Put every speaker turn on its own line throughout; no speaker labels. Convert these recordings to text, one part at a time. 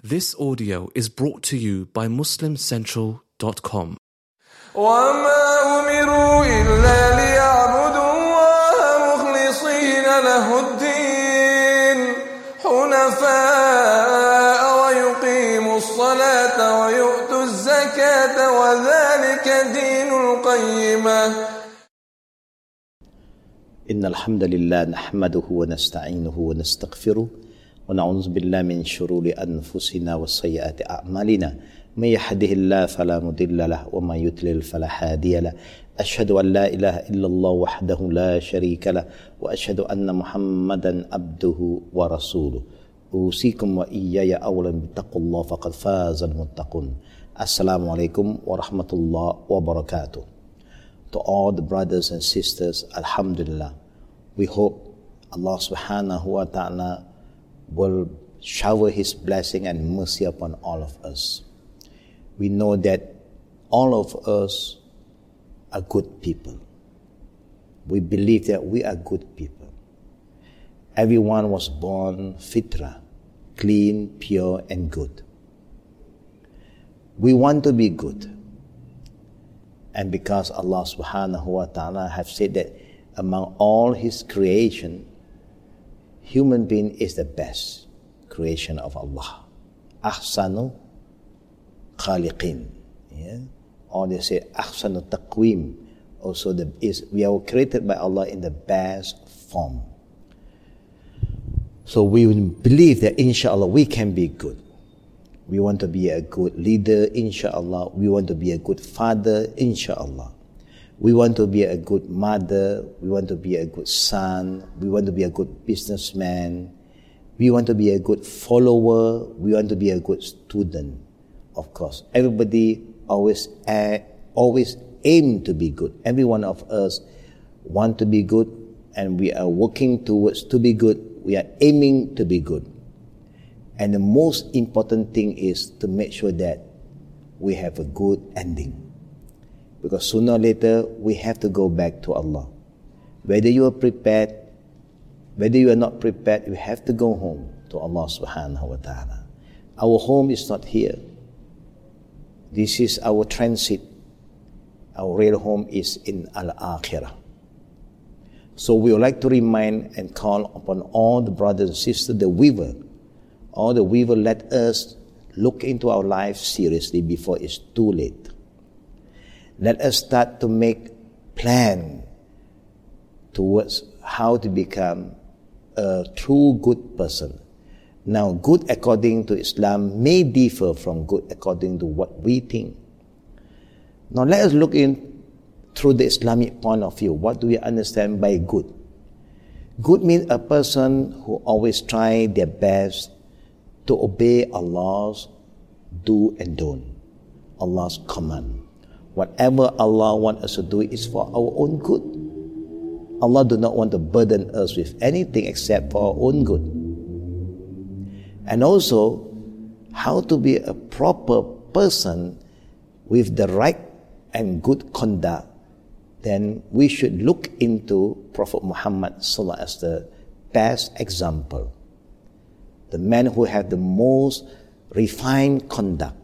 This audio is brought to you by MuslimCentral.com.
وما أمروا إلا ليعبدوا الله مخلصين له الدين حنفاء ويقيموا الصلاة ويؤتوا الزكاة وذلك دين القيمة.
إن الحمد لله نحمده ونستعينه ونستغفره ونعوذ بالله من شرور أنفسنا وسيئات أعمالنا من يهده الله فلا مضل له ومن يضلل فلا هادي له أشهد أن لا إله إلا الله وحده لا شريك له وأشهد أن محمدا عبده ورسوله أوصيكم وإياي أولا بتقوى الله فقد فاز المتقون. Assalamu alaikum wa rahmatullah wa barakatuh. To all the brothers and sisters, Alhamdulillah, we hope Allah subhanahu wa ta'ala will shower His blessing and mercy upon all of us. We know that all of us are good people. We believe that we are good people. Everyone was born fitra, clean, pure and good. We want to be good. And because Allah subhanahu wa ta'ala have said that among all His creation, human being is the best creation of Allah. Ahsanu khaliqin. Or they say ahsanu taqweem. Also we are created by Allah in the best form. So we believe that inshallah we can be good. We want to be a good leader, inshallah. We want to be a good father, inshallah. We want to be a good mother. We want to be a good son. We want to be a good businessman. We want to be a good follower. We want to be a good student. Of course, everybody always aim to be good. Every one of us want to be good, and we are working towards to be good. We are aiming to be good. And the most important thing is to make sure that we have a good ending. Because sooner or later, we have to go back to Allah. Whether you are prepared, whether you are not prepared, you have to go home to Allah subhanahu wa ta'ala. Our home is not here. This is our transit. Our real home is in Al-Akhirah. So we would like to remind and call upon all the brothers and sisters, the weaver. All the weaver, let us look into our lives seriously before it's too late. Let us start to make plan towards how to become a true good person. Now, good according to Islam may differ from good according to what we think. Now, let us look in through the Islamic point of view. What do we understand by good? Good means a person who always try their best to obey Allah's do and don't, Allah's command. Whatever Allah wants us to do is for our own good. Allah do not want to burden us with anything except for our own good. And also, how to be a proper person with the right and good conduct, then we should look into Prophet Muhammad Sallallahu Alaihi Wasallam as the best example. The man who had the most refined conduct.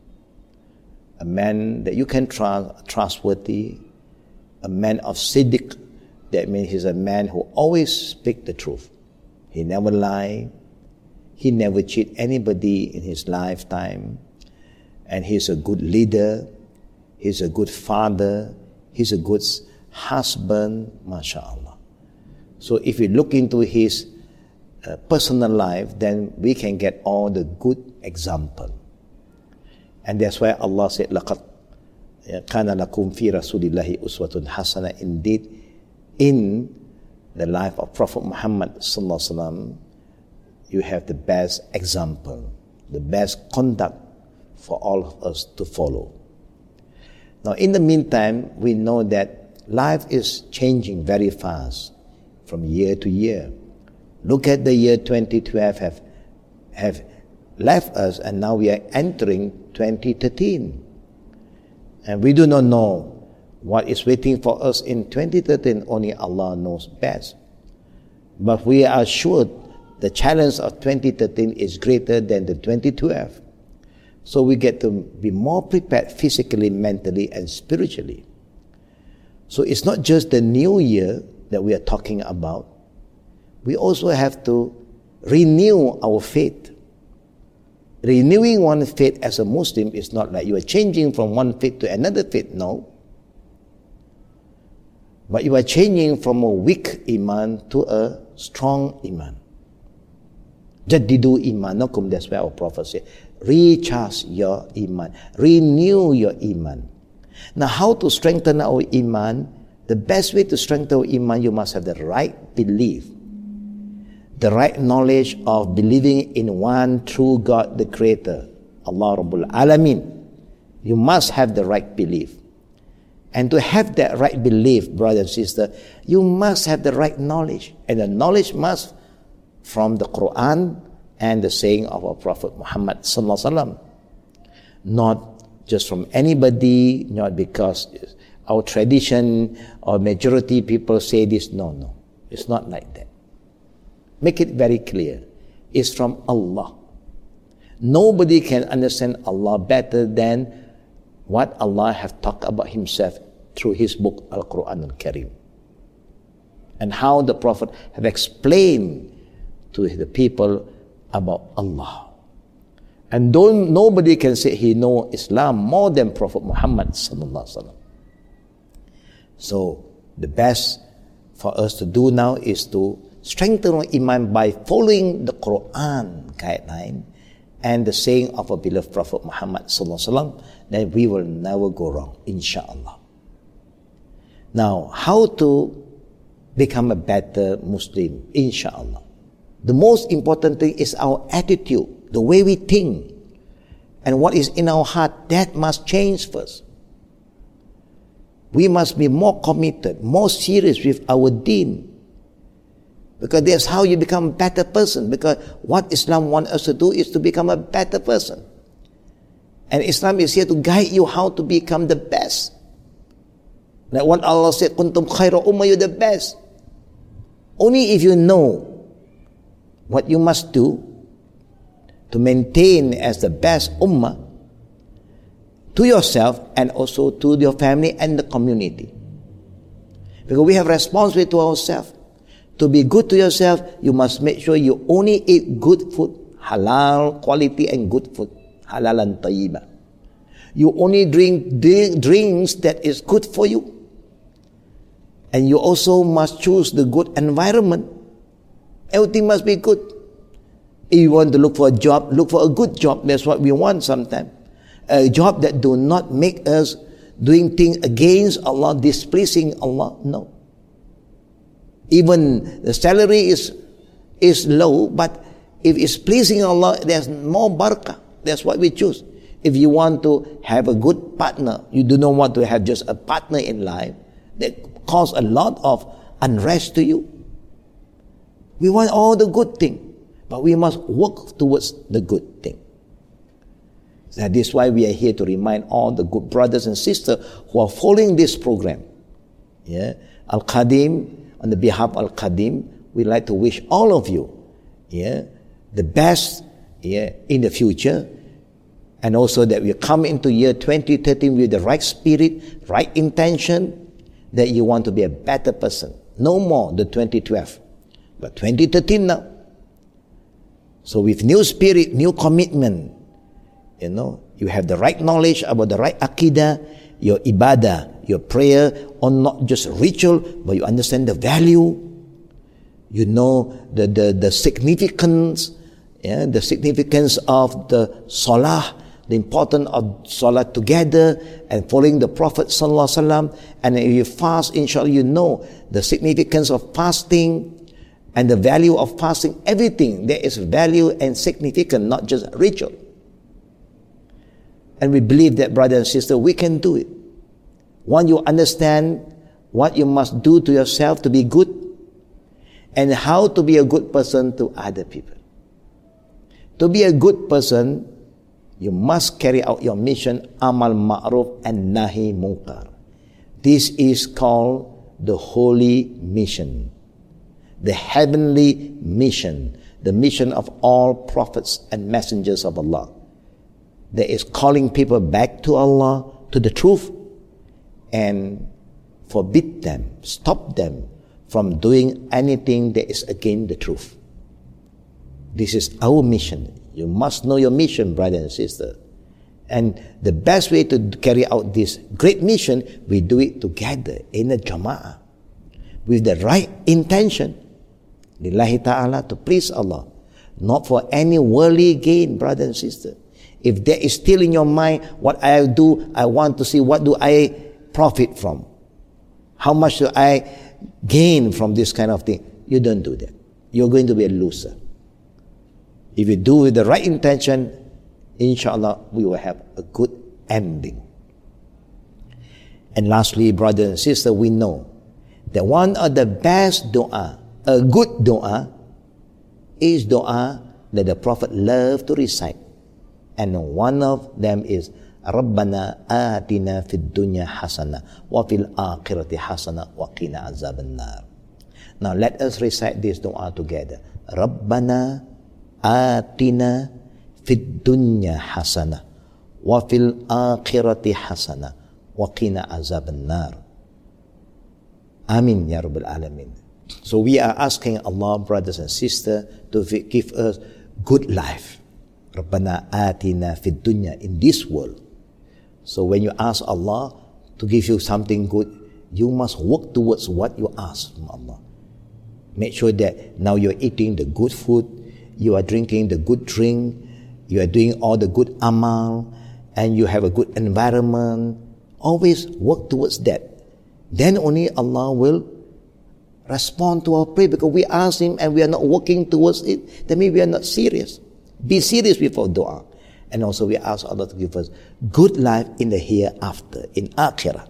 A man that you can trustworthy, a man of siddiq, that means he's a man who always speaks the truth. He never lie, he never cheat anybody in his lifetime, and he's a good leader, he's a good father, he's a good husband, mashallah. So if we look into his personal life, then we can get all the good example. And that's why Allah said, لَقَدْ كَانَ لَكُمْ فِي رَسُولِ اللَّهِ أُسْوَةٌ حَسَنَةٌ. Indeed, in the life of Prophet Muhammad Sallallahu Alaihi Wasallam, you have the best example, the best conduct for all of us to follow. Now, in the meantime, we know that life is changing very fast from year to year. Look at the year 2012 have left us, and now we are entering 2013. And we do not know what is waiting for us in 2013. Only Allah knows best. But we are sure the challenge of 2013 is greater than the 2012. So we get to be more prepared physically, mentally, and spiritually. So it's not just the new year that we are talking about. We also have to renew our faith. Renewing one faith as a Muslim is not like you are changing from one faith to another faith, no. But you are changing from a weak iman to a strong iman. Jaddidu imanakum, that's why our Prophet said, recharge your iman, renew your iman. Now, how to strengthen our iman? The best way to strengthen our iman, you must have the right belief, the right knowledge of believing in one true God, the Creator, Allah Rabbul Alameen. You must have the right belief. And to have that right belief, brother and sister, you must have the right knowledge. And the knowledge must from the Quran and the saying of our Prophet Muhammad sallallahu alaihi wasallam. Not just from anybody, not because our tradition or majority people say this. No. It's not like that. Make it very clear. It's from Allah. Nobody can understand Allah better than what Allah have talked about Himself through His book, Al-Quran Al-Karim. And how the Prophet have explained to the people about Allah. And nobody can say he know Islam more than Prophet Muhammad sallallahu alaihi wasallam. So the best for us to do now is to strengthen our iman by following the Quran guideline and the saying of our beloved Prophet Muhammad sallallahu alaihi wasallam. Then we will never go wrong, inshallah. Now, how to become a better Muslim, inshallah? The most important thing is our attitude, the way we think, and what is in our heart. That must change first. We must be more committed, more serious with our deen, because that's how you become a better person. Because what Islam wants us to do is to become a better person, and Islam is here to guide you how to become the best. Like what Allah said, "Kuntum khayra ummah," you're the best. Only if you know what you must do to maintain as the best ummah to yourself and also to your family and the community. Because we have responsibility to ourselves. To be good to yourself, you must make sure you only eat good food, halal quality and good food, halal and tayyiba. You only drink drinks that is good for you. And you also must choose the good environment. Everything must be good. If you want to look for a job, look for a good job. That's what we want sometimes. A job that do not make us doing things against Allah, displeasing Allah. No. Even the salary is low, but if it's pleasing Allah, there's more barakah. That's what we choose. If you want to have a good partner, you do not want to have just a partner in life that cause a lot of unrest to you. We want all the good thing, but we must work towards the good thing. That is why we are here to remind all the good brothers and sisters who are following this program. Yeah, Al-Qadim, on the behalf of Al-Qadim, we'd like to wish all of you, the best, in the future, and also that we come into year 2013 with the right spirit, right intention, that you want to be a better person. No more the 2012, but 2013 now. So with new spirit, new commitment, you have the right knowledge about the right aqidah, your ibadah, your prayer, or not just ritual, but you understand the value. You know the significance, the significance of the salah, the importance of salah together and following the Prophet sallallahu alaihi wasallam. And if you fast, inshallah, you know the significance of fasting and the value of fasting. Everything there is value and significance, not just ritual. And we believe that, brother and sister, we can do it. Once you understand what you must do to yourself to be good, and how to be a good person to other people. To be a good person, you must carry out your mission, amal ma'ruf and nahi munkar. This is called the holy mission, the heavenly mission, the mission of all prophets and messengers of Allah. That is calling people back to Allah, to the truth, and forbid them, stop them from doing anything that is against the truth. This is our mission. You must know your mission, brother and sister. And the best way to carry out this great mission, we do it together in a jama'ah, with the right intention. Lillahi ta'ala, to please Allah. Not for any worldly gain, brother and sister. If there is still in your mind, what I do, I want to see what do I profit from. How much do I gain from this kind of thing? You don't do that. You're going to be a loser. If you do with the right intention, inshallah, we will have a good ending. And lastly, brother and sister, we know that one of the best dua, a good dua, is dua that the Prophet loved to recite. And one of them is Rabbana atina fid dunya hasana wa fil akhirati hasana wa qina azaban nar. Now let us recite this dua together. Rabbana atina fid dunya hasana wa fil akhirati hasana wa qina azaban nar. Amin ya Rabbal Alamin. So we are asking Allah, brothers and sisters, to give us good life. Rabbana atina fid dunya, in this world. So when you ask Allah to give you something good, you must work towards what you ask from Allah. Make sure that now you're eating the good food, you are drinking the good drink, you are doing all the good amal, and you have a good environment. Always work towards that. Then only Allah will respond to our prayer, because we ask Him and we are not working towards it. That means we are not serious. Be serious before dua. And also we ask Allah to give us good life in the hereafter, in akhirah.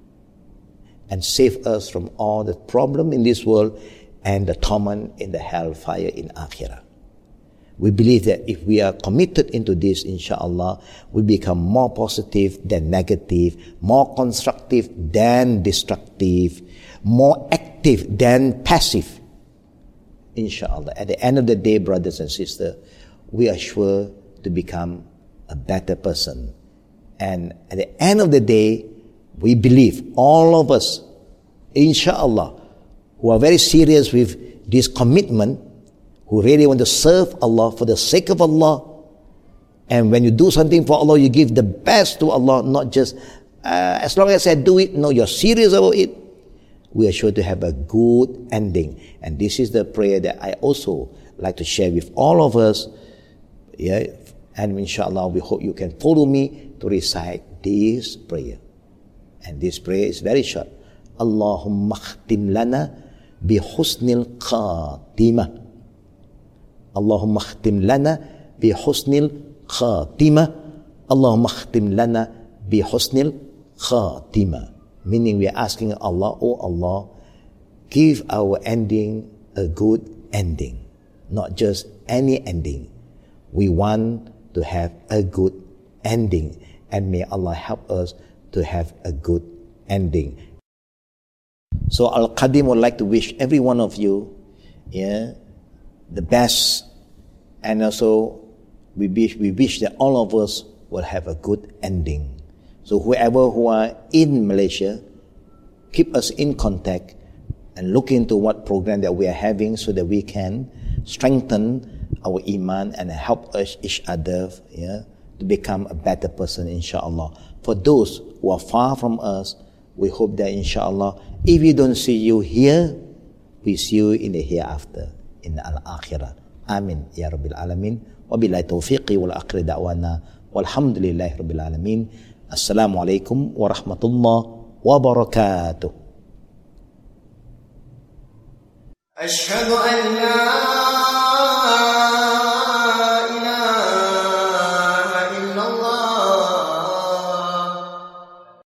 And save us from all the problem in this world and the torment in the hellfire in akhirah. We believe that if we are committed into this, inshallah, we become more positive than negative, more constructive than destructive, more active than passive. Inshallah. At the end of the day, brothers and sisters, we are sure to become a better person. And at the end of the day, we believe, all of us, inshallah, who are very serious with this commitment, who really want to serve Allah for the sake of Allah. And when you do something for Allah, you give the best to Allah, not just as long as I do it. No, you're serious about it. We are sure to have a good ending. And this is the prayer that I also like to share with all of us. Yeah, and inshallah, we hope you can follow me to recite this prayer. And this prayer is very short. Allahumma khtim lana bi husnil khatimah. Allahumma khtim lana bi husnil khatimah. Allahumma khtim lana bi husnil khatimah. Meaning we are asking Allah, oh Allah, give our ending a good ending. Not just any ending. We want to have a good ending, and may Allah help us to have a good ending. So Al-Qadim would like to wish every one of you, the best, and also we wish that all of us will have a good ending. So whoever who are in Malaysia, keep us in contact and look into what program that we are having so that we can strengthen our iman and help us each other to become a better person, inshallah. For those who are far from us, we hope that inshallah, if we don't see you here, we see you in the hereafter, in the al-akhirah. Amin ya Rabbil Alamin. Wa billahi tawfiqi wal akhir da'wana walhamdulillahi Rabbil Alamin. Assalamu alaikum wa rahmatullahi wa barakatuh.
Ashhadu an la